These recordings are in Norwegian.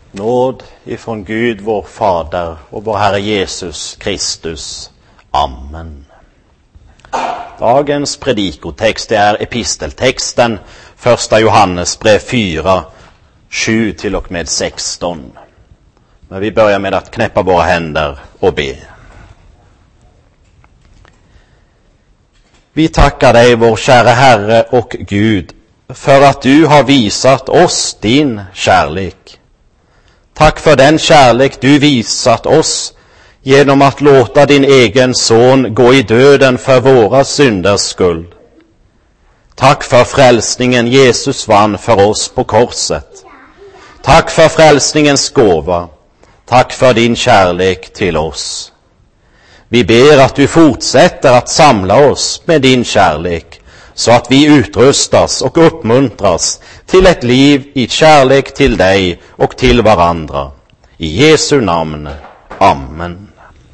Nåd ifrån Gud vår Fader och vår Herre Jesus Kristus. Amen. Dagens predikotext är episteltexten 1 Johannes brev 4, 7 till och med 16. Men vi börjar med att knäppa våra händer och be. Vi tackar dig, vår kära Herre och Gud, för att du har visat oss din kärlek. Tack för den kärlek du visat oss genom att låta din egen son gå i döden för våra synders skull. Tack för frälsningen Jesus vann för oss på korset. Tack för frälsningens gåva. Tack för din kärlek till oss. Vi ber att du fortsätter att samla oss med din kärlek så att vi utrustas och uppmuntras till ett liv i kärlek till dig och till varandra. I Jesu namn. Amen.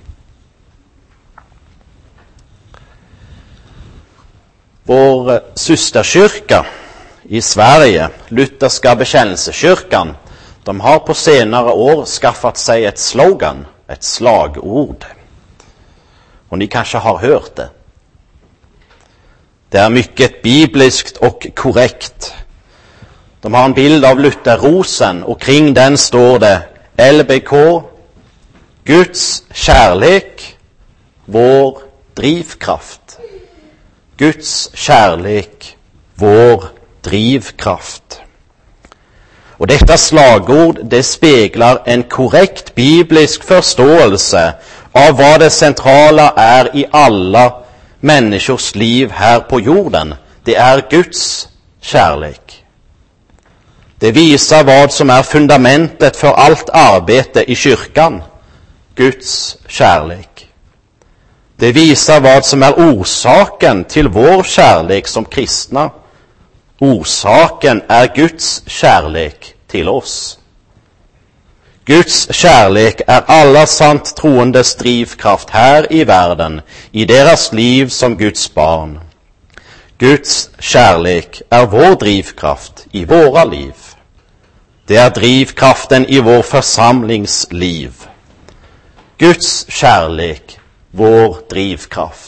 Vår systerkyrka i Sverige, Lutherska bekännelsekyrkan, de har på senare år skaffat sig ett slogan, ett slagord. Och ni kanske har hört det. Det är mycket bibliskt och korrekt. De har en bild av Lutherrosen och kring den står det LBK, Guds kärlek, vår drivkraft. Guds kärlek, vår drivkraft. Och detta slagord, det speglar en korrekt biblisk förståelse av vad det centrala är i alla människors liv här på jorden. Det är Guds kärlek. Det visar vad som är fundamentet för allt arbete i kyrkan. Guds kärlek. Det visar vad som är orsaken till vår kärlek som kristna. Orsaken är Guds kärlek till oss. Guds kärlek är alla sant troendes drivkraft här i världen, i deras liv som Guds barn. Guds kärlek är vår drivkraft i våra liv. Det är drivkraften i vår församlingsliv. Guds kärlek, vår drivkraft.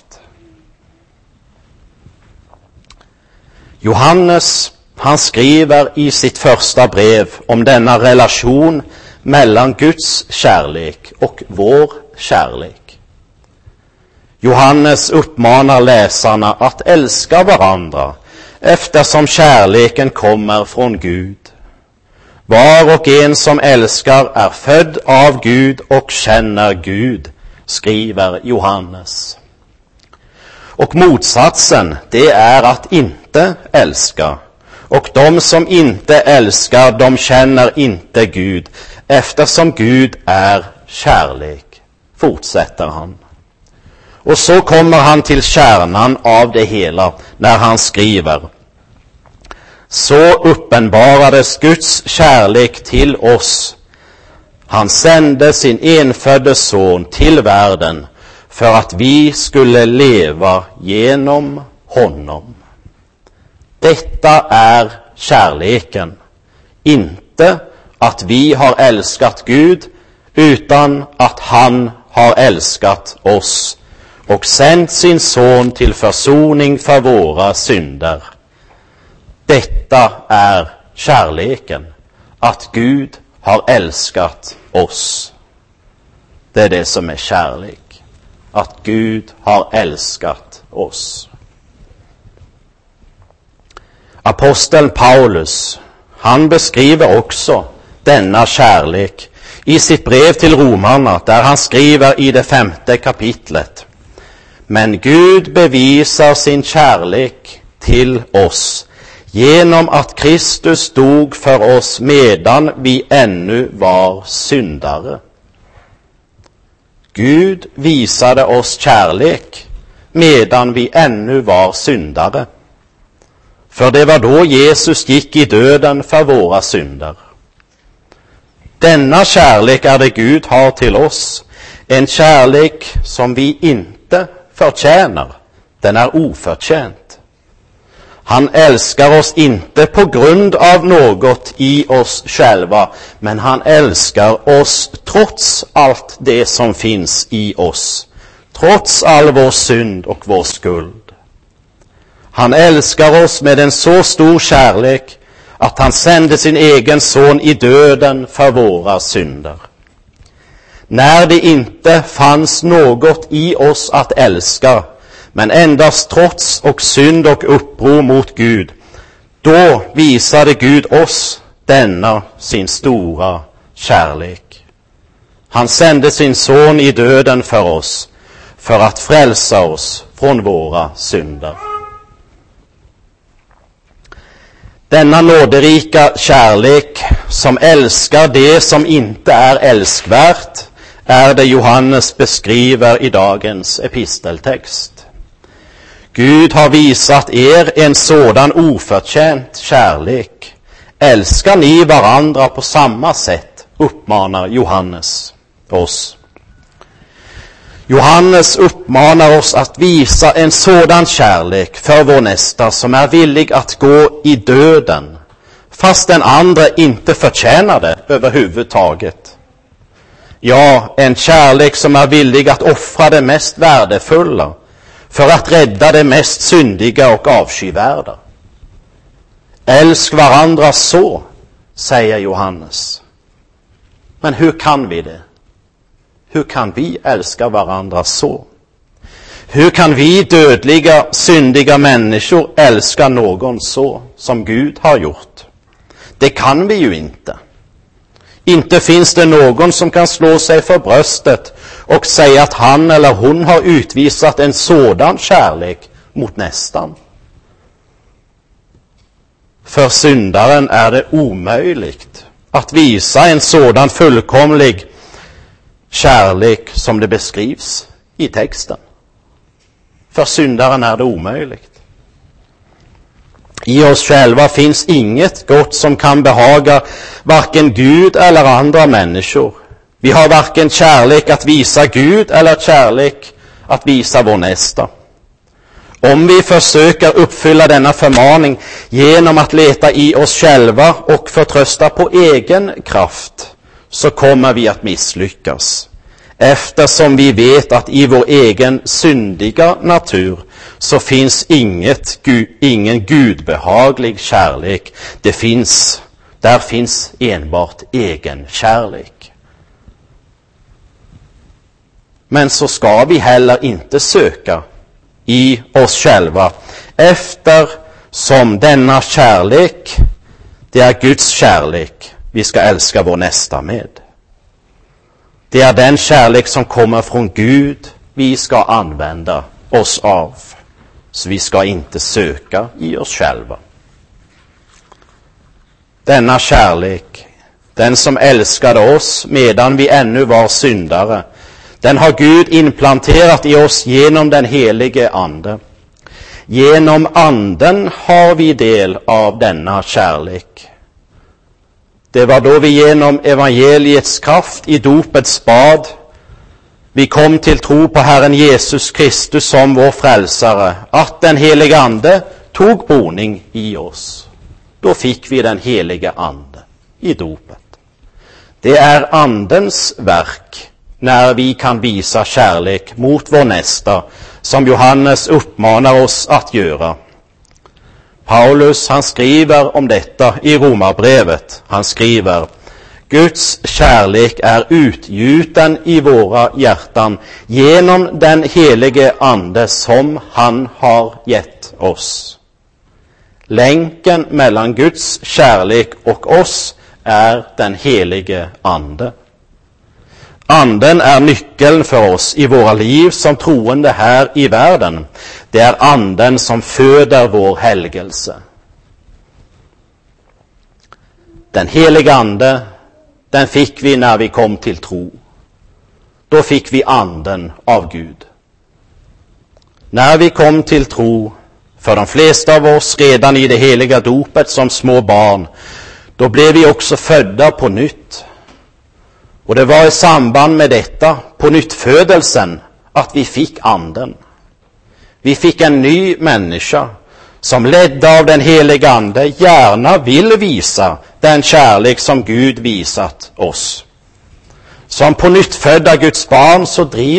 Johannes, han skriver i sitt första brev om denna relation mellan Guds kärlek och vår kärlek. Johannes uppmanar läsarna att älska varandra eftersom kärleken kommer från Gud. Var och en som älskar är född av Gud och känner Gud, skriver Johannes. Och motsatsen, det är att inte älska. Och de som inte älskar, de känner inte Gud, eftersom Gud är kärlek, fortsätter han. Och så kommer han till kärnan av det hela när han skriver: så uppenbarades Guds kärlek till oss. Han sände sin enfödde son till världen för att vi skulle leva genom honom. Detta är kärleken. Inte att vi har älskat Gud, utan att han har älskat oss och sänt sin son till försoning för våra synder. Detta är kärleken, att Gud har älskat oss. Det är det som är kärlek, att Gud har älskat oss. Aposteln Paulus, han beskriver också denna kärlek i sitt brev till romarna, där han skriver i det 5:e kapitlet: men Gud bevisar sin kärlek till oss genom att Kristus dog för oss medan vi ännu var syndare. Gud visade oss kärlek medan vi ännu var syndare. För det var då Jesus gick i döden för våra synder. Denna kärlek är det Gud har till oss. En kärlek som vi inte förtjänar. Den är oförtjänt. Han älskar oss inte på grund av något i oss själva, men han älskar oss trots allt det som finns i oss, trots all vår synd och vår skuld. Han älskar oss med en så stor kärlek att han sände sin egen son i döden för våra synder. När det inte fanns något i oss att älska, men endast trots och synd och uppror mot Gud, då visade Gud oss denna sin stora kärlek. Han sände sin son i döden för oss, för att frälsa oss från våra synder. Denna nåderika kärlek som älskar det som inte är älskvärt är det Johannes beskriver i dagens episteltext. Gud har visat er en sådan oförtjänt kärlek. Älskar ni varandra på samma sätt, uppmanar Johannes oss. Johannes uppmanar oss att visa en sådan kärlek för vår nästa som är villig att gå i döden, fast den andra inte förtjänar det överhuvudtaget. Ja, en kärlek som är villig att offra det mest värdefulla för att rädda det mest syndiga och avskyvärda. Älsk varandra så, säger Johannes. Men hur kan vi det? Hur kan vi älska varandra så? Hur kan vi dödliga, syndiga människor älska någon så som Gud har gjort? Det kan vi ju inte. Inte finns det någon som kan slå sig för bröstet och säga att han eller hon har utvisat en sådan kärlek mot nästan. För syndaren är det omöjligt att visa en sådan fullkomlig kärlek som det beskrivs i texten. För syndaren är det omöjligt. I oss själva finns inget gott som kan behaga varken Gud eller andra människor. Vi har varken kärlek att visa Gud eller kärlek att visa vår nästa. Om vi försöker uppfylla denna förmaning genom att leta i oss själva och förtrösta på egen kraft, så kommer vi att misslyckas. Eftersom vi vet att i vår egen syndiga natur så finns ingen gudbehaglig kärlek. Där finns enbart egen kärlek. Men så ska vi heller inte söka i oss själva, eftersom denna kärlek, det är Guds kärlek vi ska älska vår nästa med. Det är den kärlek som kommer från Gud vi ska använda oss av. Så vi ska inte söka i oss själva. Denna kärlek, den som älskade oss medan vi ännu var syndare, den har Gud implanterat i oss genom den helige Ande. Genom Anden har vi del av denna kärlek. Det var då vi genom evangeliets kraft i dopets bad vi kom till tro på Herren Jesus Kristus som vår frälsare, att den heliga Ande tog boning i oss. Då fick vi den heliga Ande i dopet. Det är Andens verk när vi kan visa kärlek mot vår nästa, som Johannes uppmanar oss att göra. Paulus, han skriver om detta i Romarbrevet. Han skriver: Guds kärlek är utgjuten i våra hjärtan genom den helige Ande som han har gett oss. Länken mellan Guds kärlek och oss är den helige Ande. Anden är nyckeln för oss i våra liv som troende här i världen. Det är Anden som föder vår helgelse. Den heliga Ande, den fick vi när vi kom till tro. Då fick vi Anden av Gud. När vi kom till tro, för de flesta av oss redan i det heliga dopet som små barn, då blev vi också födda på nytt. Och det var i samband med detta, på nyttfödelsen, att vi fick Anden. Vi fick en ny människa som ledda av den helige Ande gärna vill visa den kärlek som Gud visat oss. Som på nytt födda Guds barn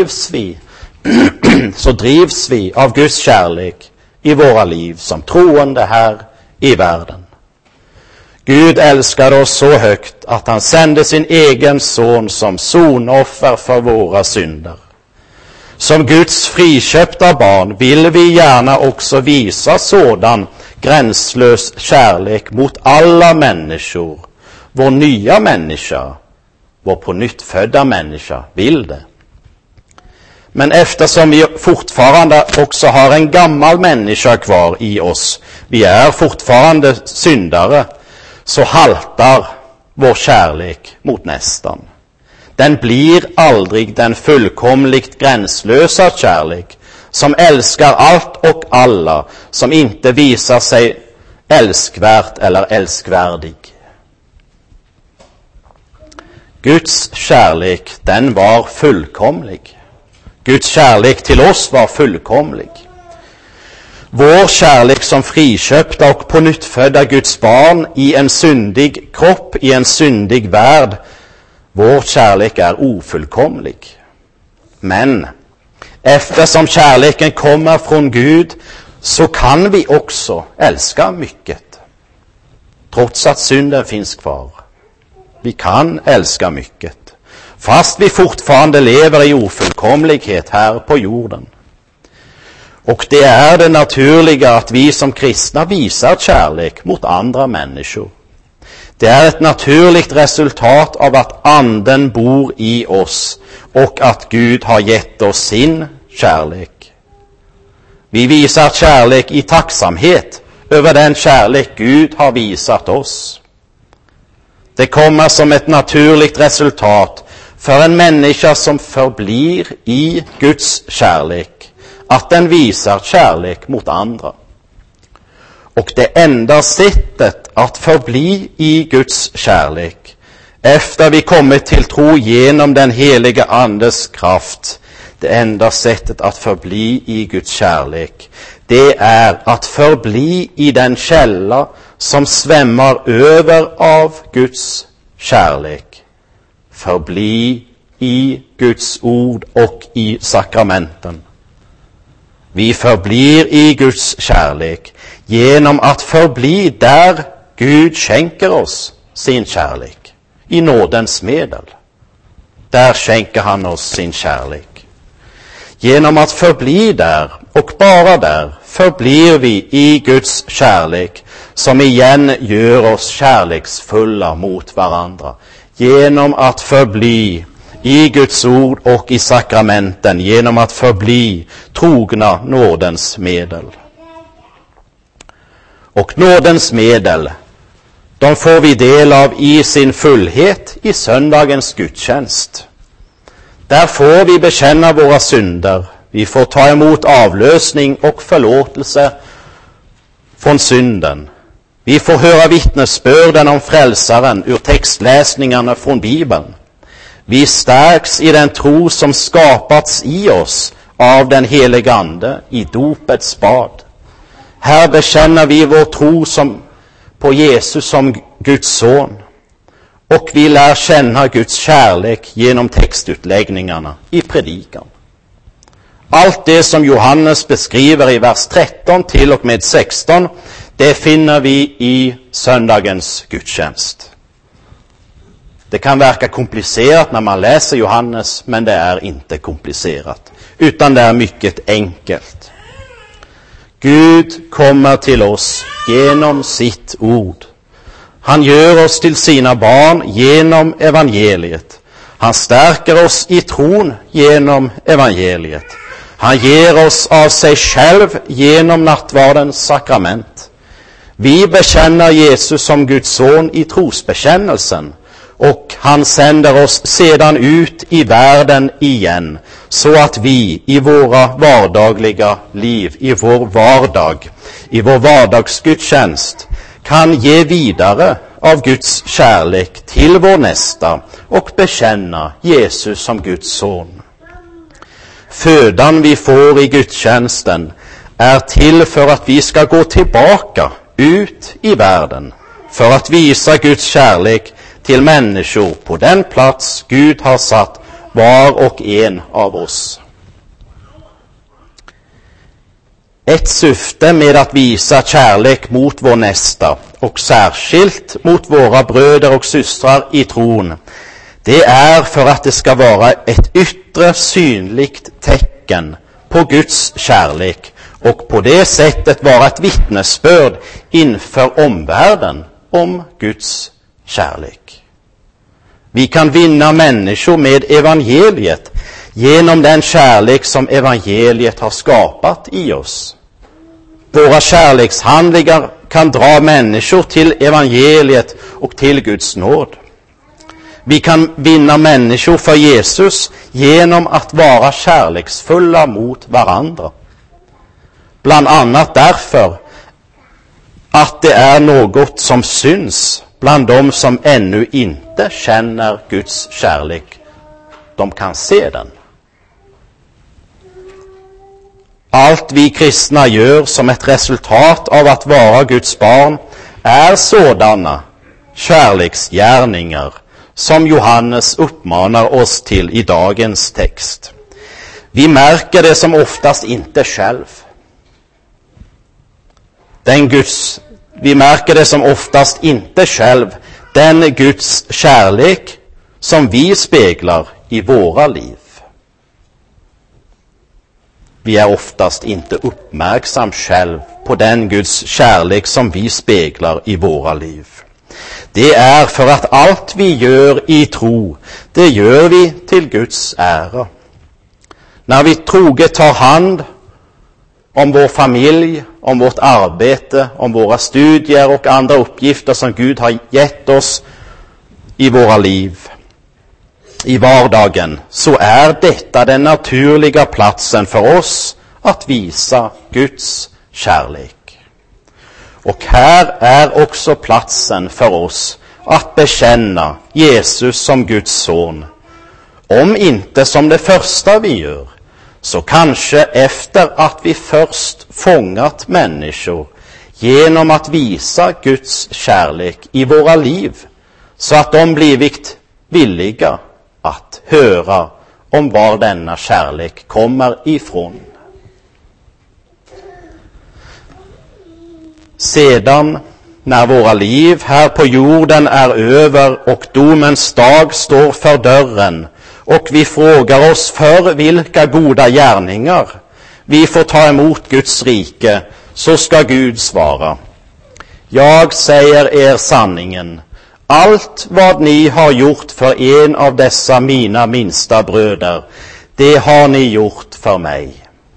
så drivs vi av Guds kärlek i våra liv som troende här i världen. Gud älskade oss så högt att han sände sin egen son som sonoffer för våra synder. Som Guds friköpta barn vill vi gärna också visa sådan gränslös kärlek mot alla människor. Vår nya människa, vår på nytt födda människa vill det. Men eftersom vi fortfarande också har en gammal människa kvar i oss, vi är fortfarande syndare, så haltar vår kärlek mot nästan. Den blir aldrig den fullkomligt gränslösa kärlek som älskar allt och alla, som inte visar sig älskvärt eller älskvärdig. Guds kärlek, den var fullkomlig. Guds kärlek till oss var fullkomlig. Vår kärlek som friköpta och på nytt födda Guds barn i en syndig kropp, i en syndig värld, vår kärlek är ofullkomlig. Men eftersom kärleken kommer från Gud så kan vi också älska mycket. Trots att synden finns kvar. Vi kan älska mycket. Fast vi fortfarande lever i ofullkomlighet här på jorden. Och det är det naturliga att vi som kristna visar kärlek mot andra människor. Det är ett naturligt resultat av att anden bor i oss och att Gud har gett oss sin kärlek. Vi visar kärlek i tacksamhet över den kärlek Gud har visat oss. Det kommer som ett naturligt resultat för en människa som förblir i Guds kärlek, att den visar kärlek mot andra. Och det enda sättet att förbli i Guds kärlek, efter vi kommit till tro genom den heliga Andes kraft, det enda sättet att förbli i Guds kärlek, det är att förbli i den källa som svämmar över av Guds kärlek. Förbli i Guds ord och i sakramenten. Vi förblir i Guds kärlek genom att förbli där Gud skänker oss sin kärlek, i nådens medel. Där skänker han oss sin kärlek. Genom att förbli där och bara där förblir vi i Guds kärlek, som igen gör oss kärleksfulla mot varandra. Genom att förbli i Guds ord och i sakramenten, genom att förbli trogna nådens medel. Och nådens medel, de får vi del av i sin fullhet i söndagens gudstjänst. Där får vi bekänna våra synder, vi får ta emot avlösning och förlåtelse från synden. Vi får höra vittnesbörden om frälsaren ur textläsningarna från Bibeln. Vi stärks i den tro som skapats i oss av den helige Ande i dopets bad. Här bekänner vi vår tro på Jesus som Guds son. Och vi lär känna Guds kärlek genom textutläggningarna i predikan. Allt det som Johannes beskriver i vers 13 till och med 16, det finner vi i söndagens gudstjänst. Det kan verka komplicerat när man läser Johannes, men det är inte komplicerat, utan det är mycket enkelt. Gud kommer till oss genom sitt ord. Han gör oss till sina barn genom evangeliet. Han stärker oss i tron genom evangeliet. Han ger oss av sig själv genom nattvardens sakrament. Vi bekänner Jesus som Guds son i trosbekännelsen, och han sänder oss sedan ut i världen igen, så att vi i våra vardagliga liv, i vår vardagsgudstjänst kan ge vidare av Guds kärlek till vår nästa och bekänna Jesus som Guds son. Födan vi får i gudstjänsten är till för att vi ska gå tillbaka ut i världen för att visa Guds kärlek till människor på den plats Gud har satt var och en av oss. Ett syfte med att visa kärlek mot vår nästa och särskilt mot våra bröder och systrar i tron, det är för att det ska vara ett yttre synligt tecken på Guds kärlek och på det sättet vara ett vittnesbörd inför omvärlden om Guds kärlek. Vi kan vinna människor med evangeliet genom den kärlek som evangeliet har skapat i oss. Våra kärlekshandlingar kan dra människor till evangeliet och till Guds nåd. Vi kan vinna människor för Jesus genom att vara kärleksfulla mot varandra. Bland annat därför att det är något som syns bland dem som ännu inte känner Guds kärlek. De kan se den. Allt vi kristna gör som ett resultat av att vara Guds barn är sådana kärleksgärningar som Johannes uppmanar oss till i dagens text. Vi märker det som oftast inte själv. Vi märker det som oftast inte själv, den Guds kärlek som vi speglar i våra liv. Vi är oftast inte uppmärksam själv på den Guds kärlek som vi speglar i våra liv. Det är för att allt vi gör i tro, det gör vi till Guds ära. När vi troget tar hand om vår familj, om vårt arbete, om våra studier och andra uppgifter som Gud har gett oss i våra liv, i vardagen, så är detta den naturliga platsen för oss att visa Guds kärlek. Och här är också platsen för oss att bekänna Jesus som Guds son. Om inte som det första vi gör, så kanske efter att vi först fångat människor genom att visa Guds kärlek i våra liv, så att de blivit villiga att höra om var denna kärlek kommer ifrån. Sedan, när våra liv här på jorden är över och domens dag står för dörren och vi frågar oss för vilka goda gärningar vi får ta emot Guds rike, så ska Gud svara: jag säger er sanningen, allt vad ni har gjort för en av dessa mina minsta bröder, det har ni gjort för mig.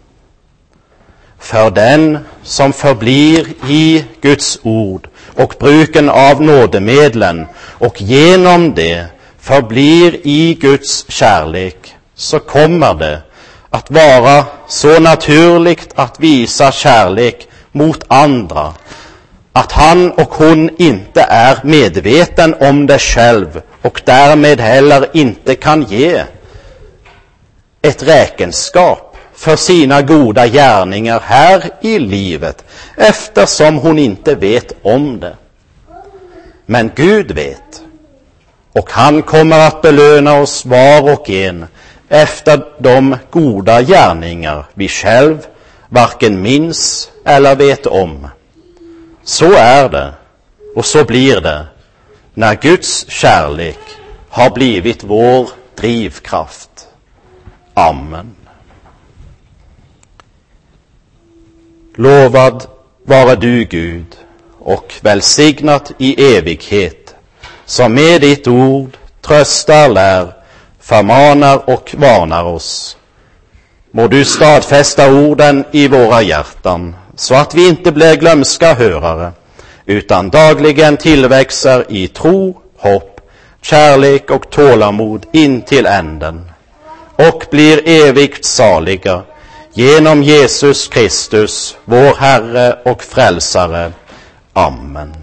För den som förblir i Guds ord och bruken av nådemedlen och genom det förblir i Guds kärlek, så kommer det att vara så naturligt att visa kärlek mot andra att han och hon inte är medveten om det själv och därmed heller inte kan ge ett räkenskap för sina goda gärningar här i livet, eftersom hon inte vet om det. Men Gud vet, och han kommer att belöna oss var och en efter de goda gärningar vi själv varken minns eller vet om. Så är det, och så blir det, när Guds kärlek har blivit vår drivkraft. Amen. Lovad vare du, Gud, och välsignat i evighet, som med ditt ord tröstar, lär, förmanar och varnar oss. Må du stadfästa orden i våra hjärtan, så att vi inte blir glömska hörare, utan dagligen tillväxer i tro, hopp, kärlek och tålamod in till änden, och blir evigt saliga genom Jesus Kristus, vår Herre och Frälsare. Amen.